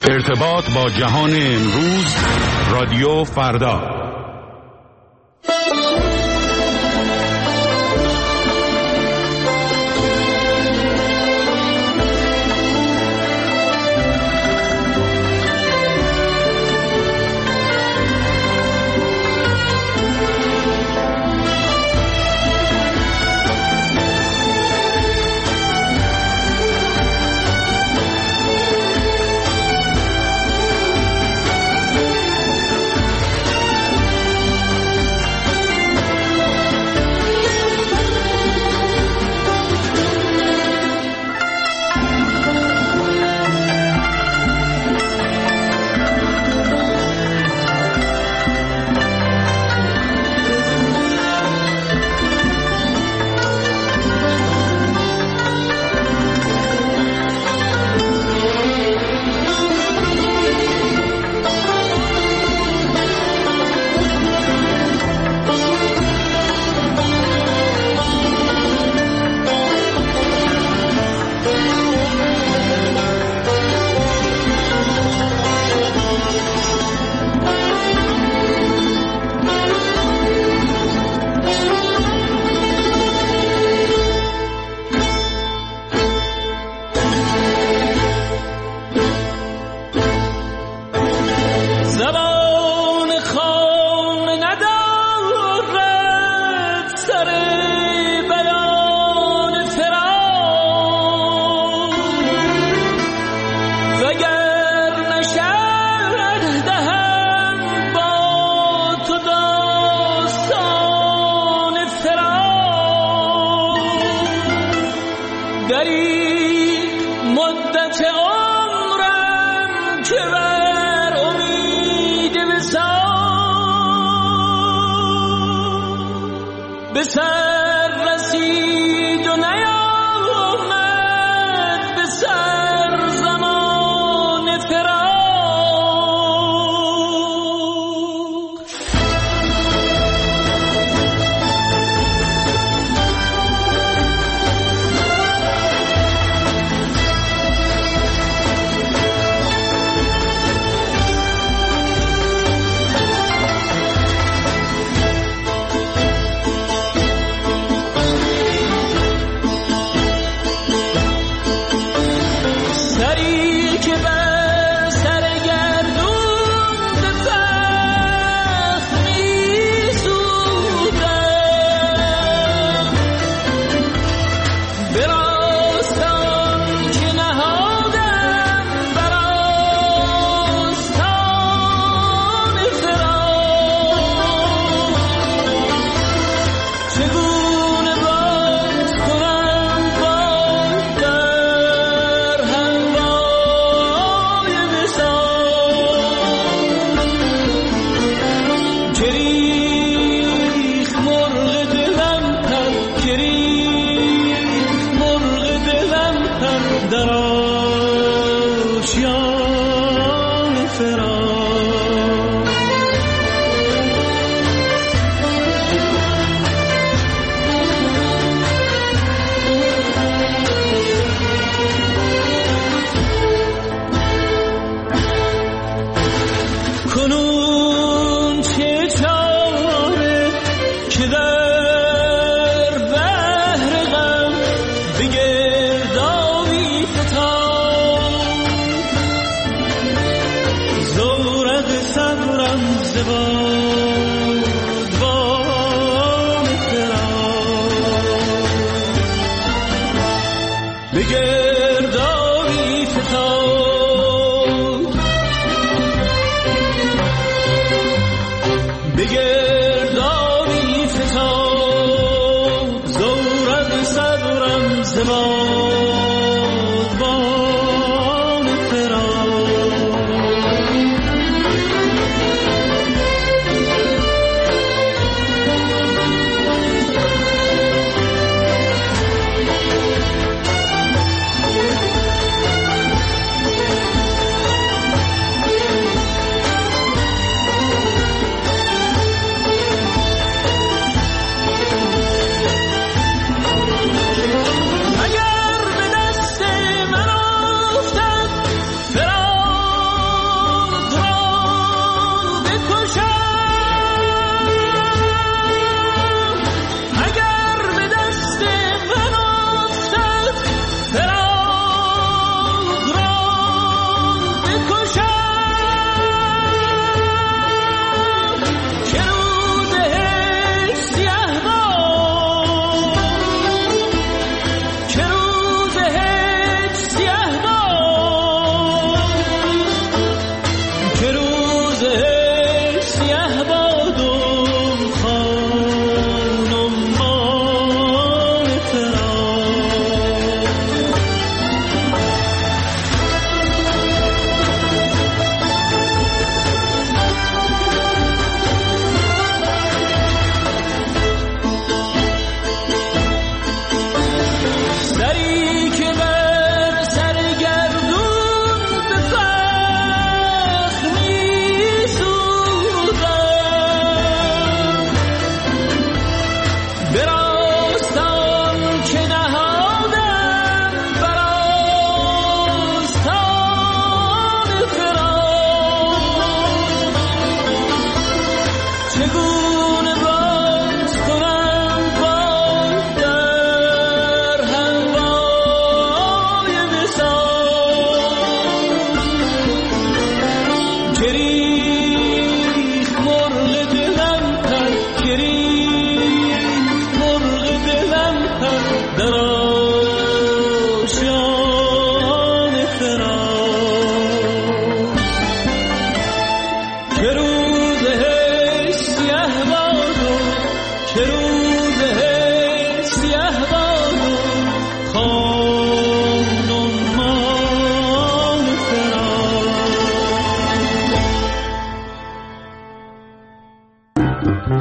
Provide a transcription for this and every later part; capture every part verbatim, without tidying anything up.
ارتباط با جهان امروز، رادیو فردا.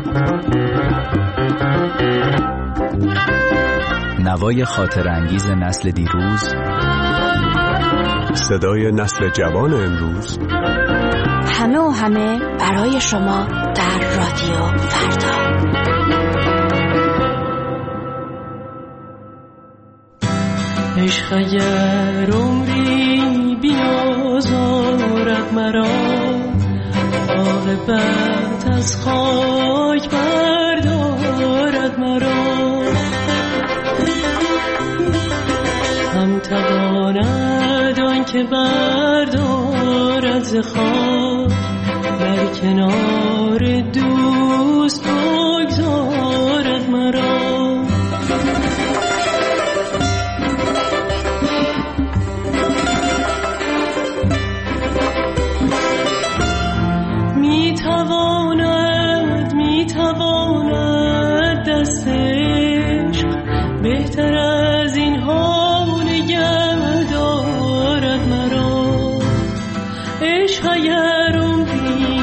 نوای خاطر انگیز نسل دیروز، صدای نسل جوان امروز، همه و همه برای شما در رادیو فردا. عشق اگر عمری بیازارد مرا، عاقبت از خاک بردارد مرا. هم تواند آن که بردارد ز خاک، در کنار دوست بگذارد مرا. میتواند میتواند دست عشق بهتر از این ها نگه دارد مرا. عشق اگر عمری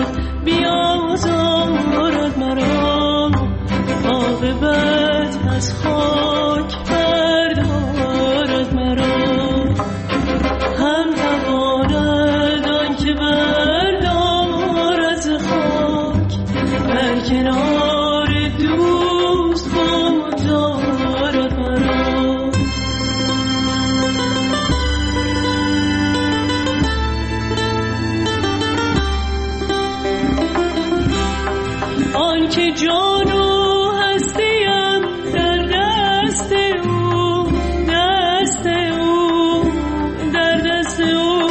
بیازارد مرا، عاقبت از خاک بردارد مرا. هم تواند آن که بردارد ز خاک، در کنار دوست بگذارد مرا. آن که جان و هستیم در دست او، دست او، در دست او،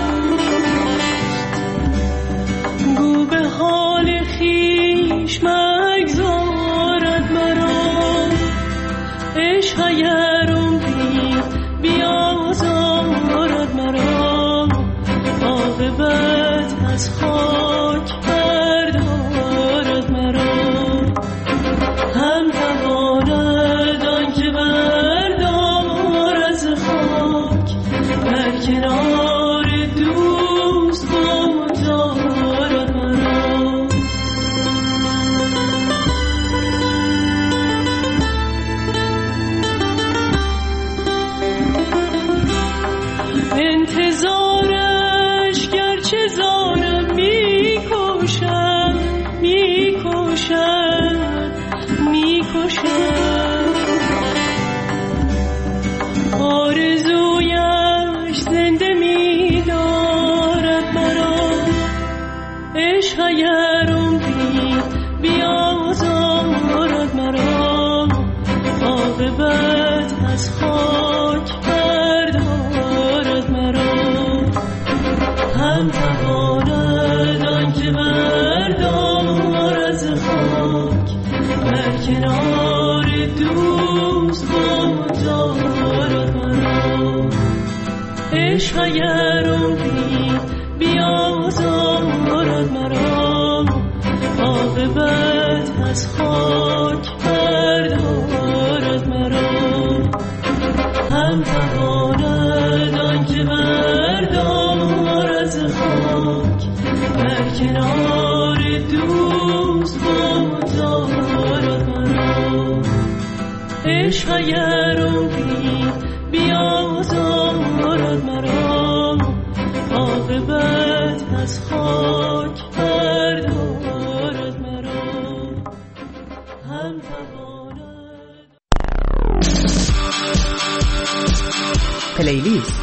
گو به حال خویش مگذارد مرا. عشق اگر عمری بیازارد مرا، عاقبت از خاک بردارد مرا. هم تواند آن که بردارد ز خاک، در کنار دوست بگذارد مرا. انتظارش گرچه زارم میکشد، میکشد، میکشد. آرزویش زنده میدارد مرا. عشق اگر عمری بیازارد مرا، عاقبت از خاک بردارد مرا. هم تواند آن که بردارد ز خاک، در کنار دوست بگذارد مرا. عشق اگر عمری بیازارد مرا، عاقبت از خاک بردارد مرا. هم تواند آن که بردارد ز خاک، در کنار دوست بگذارد مرا. عشق اگر عمری بیازارد مرا، عاقبت از خاک بردارد مرا. هم تواند پلیلیست.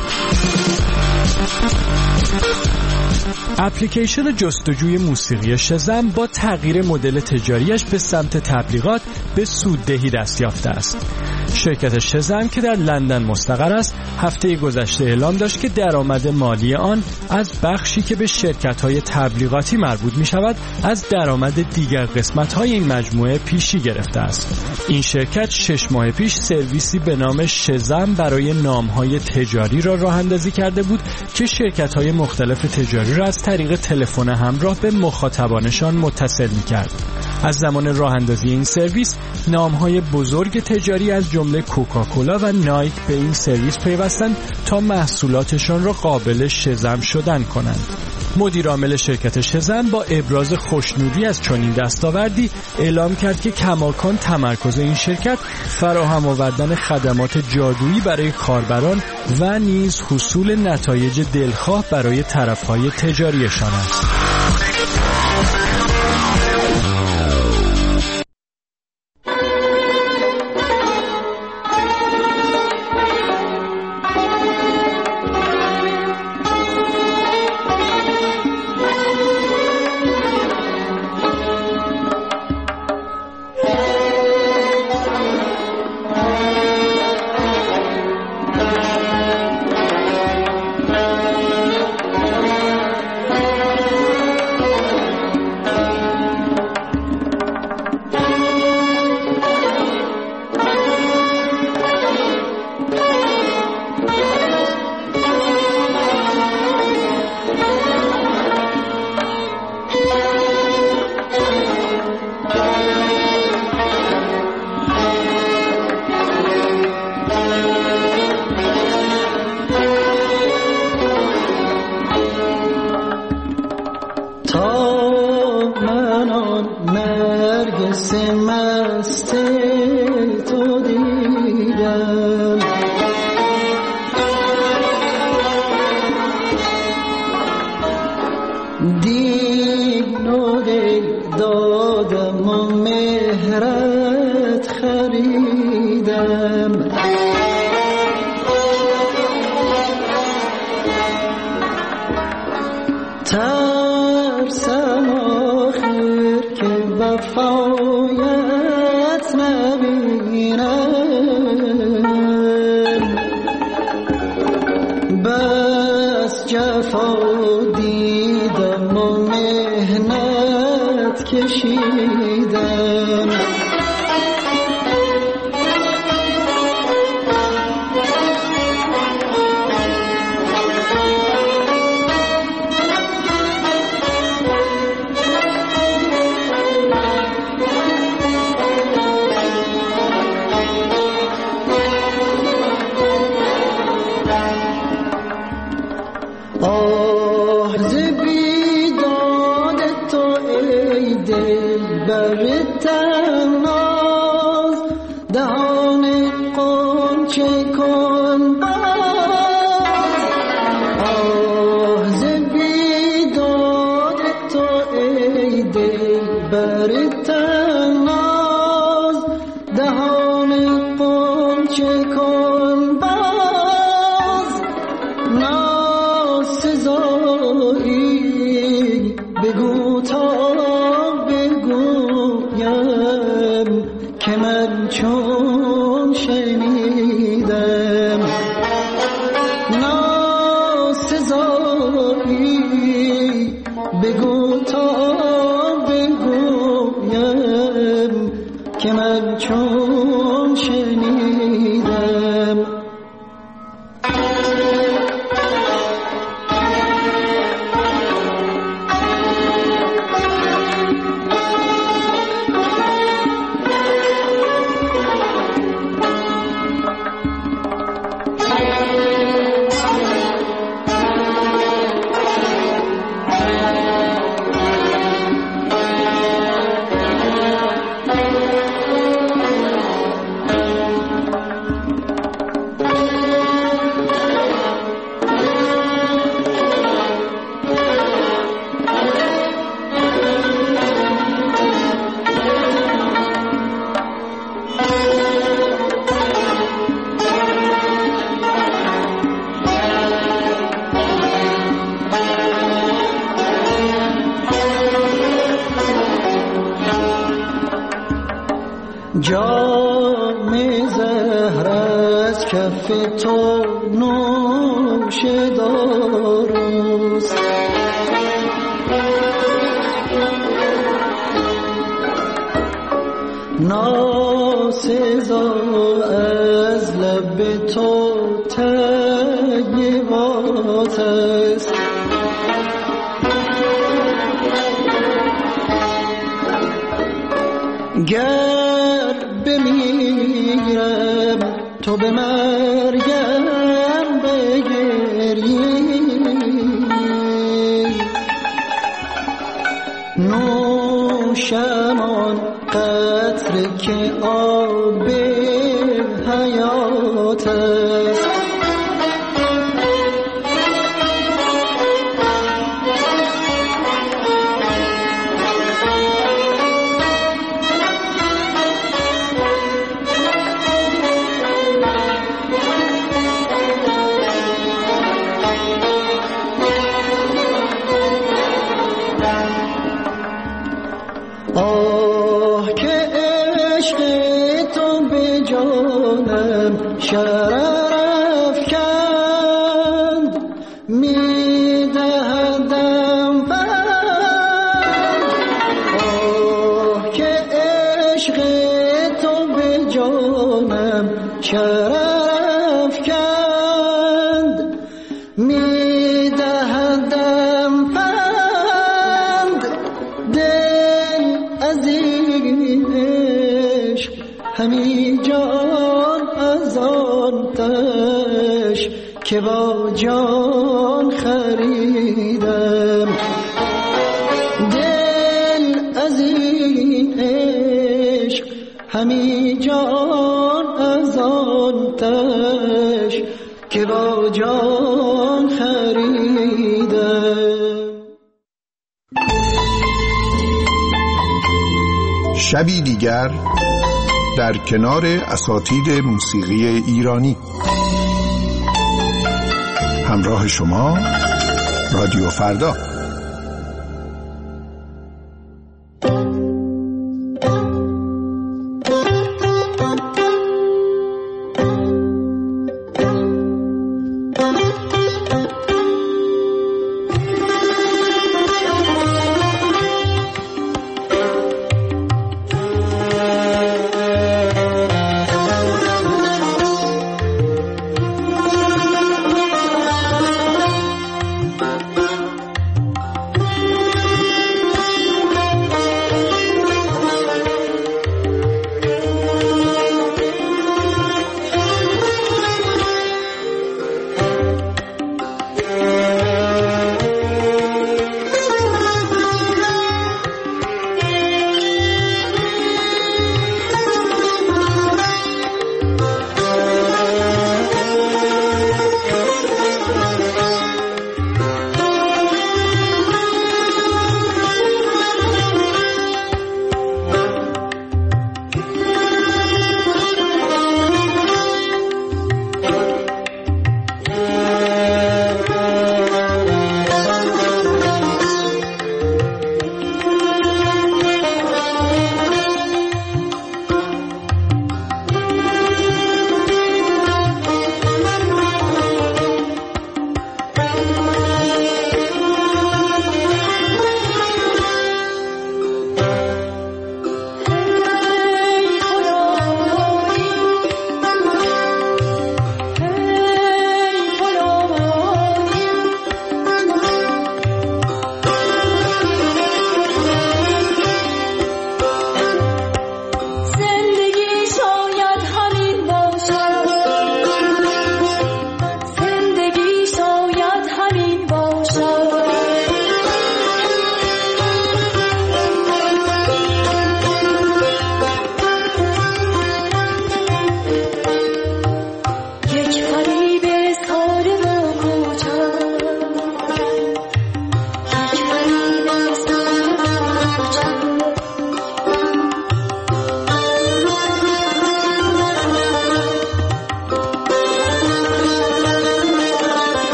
اپلیکیشن جستجوی موسیقی شزم با تغییر مدل تجاریش به سمت تبلیغات به سوددهی دست یافته است. شرکت شزم که در لندن مستقر است، هفته گذشته اعلام داشت که درآمد مالی آن از بخشی که به شرکت‌های تبلیغاتی مربوط می‌شود، از درآمد دیگر قسمت‌های این مجموعه پیشی گرفته است. این شرکت شش ماه پیش سرویسی به نام شزم برای نام‌های تجاری را راه‌اندازی کرده بود که شرکت‌های مختلف تجاری را از طریق تلفن همراه به مخاطبانشان متصل می‌کرد. از زمان راه‌اندازی این سرویس، نام‌های بزرگ تجاری از جمله کوکاکولا و نایک به این سرویس پیوستند تا محصولاتشان را قابل شزم شدن کنند. مدیر عامل شرکت شزن با ابراز خوشنودی از چنین دستاوردی اعلام کرد که کماکان تمرکز این شرکت فراهم آوردن خدمات جادویی برای کاربران و نیز حصول نتایج دلخواه برای طرفهای تجاریشان است. ترسم آخر که وفایت نبینم، بس جفا دیدم و محنت کشیدم. آه ز بیداد تو ای دل بر تناز، دهان غنچه کن باز. آه ز بیداد تو ای دل بر تناز، دهان غنچه کن باز. بگو تا بگویم که من چون شنیدم، ناسزایی. بگو تا بگویم که من چون شنیدم. جام زهر از کف تو نوش داروست، ناسزا از لب تو طیبات است. گر بمیرم تو به مرگم بگری، قطره که آب حیات است. آه که عشق تو به جانم شرف کند، می دهدم پند. آه که عشق تو به جانم شرف کند، می دهدم پند. دل از این عشق همی جان از آن تش که با جان خریدم. دل از این عشق همی جان از آن تش که با جان خریدم. شبی دیگر در کنار اساتید موسیقی ایرانی. همراه شما رادیو فردا.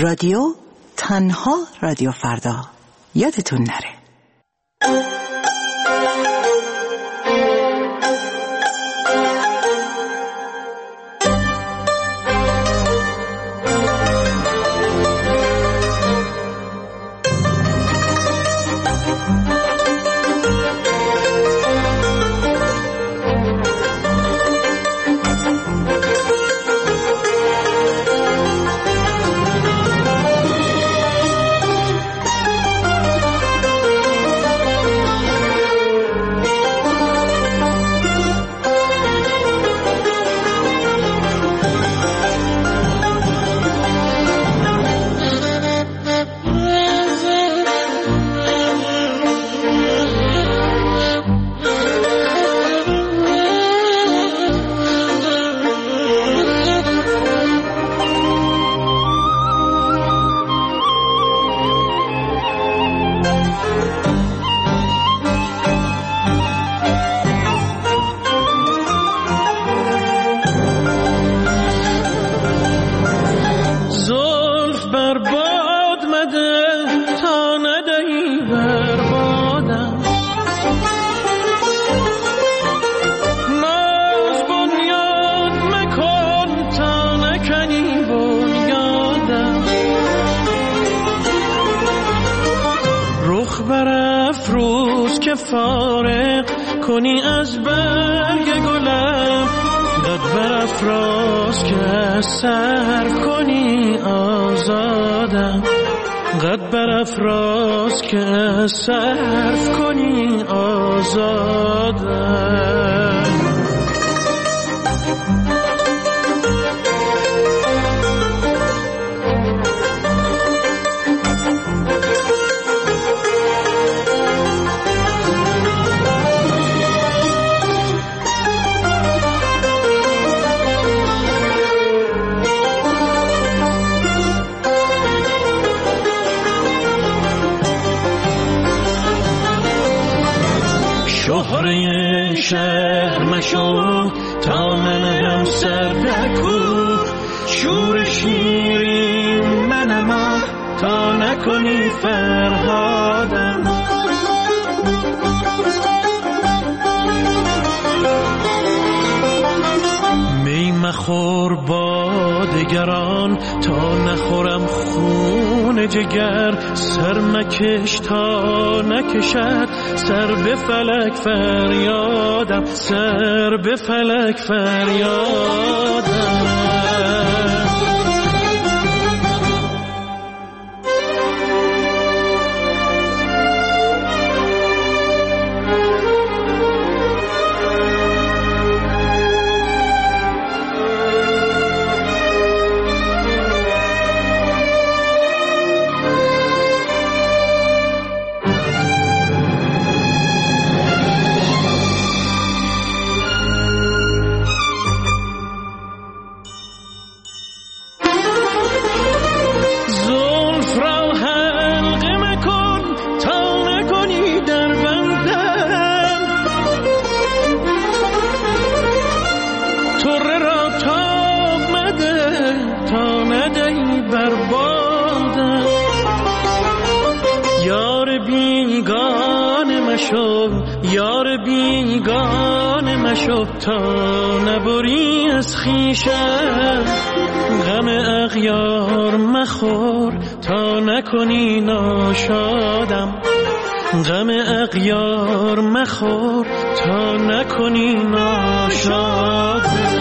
رادیو تنها رادیو فردا، یادتون نره. فارغ کنی از برگ گلم، قد برافراز که صرف کنی آزادم، قد برافراز که صرف کنی آزادم. شهره شهر مشو تا منم سردکو، شور شیرین منم تا نکنی فرهادم. می مخور با دگران تا نخورم خون جگر، سر مکش تا نکشد سر به فلک فریادم، سر به فلک فریادم. یار بیگانه مشو تا نبری از خویشم، غم اغیار مخور تا نکنی ناشادم، غم اغیار مخور تا نکنی ناشادم.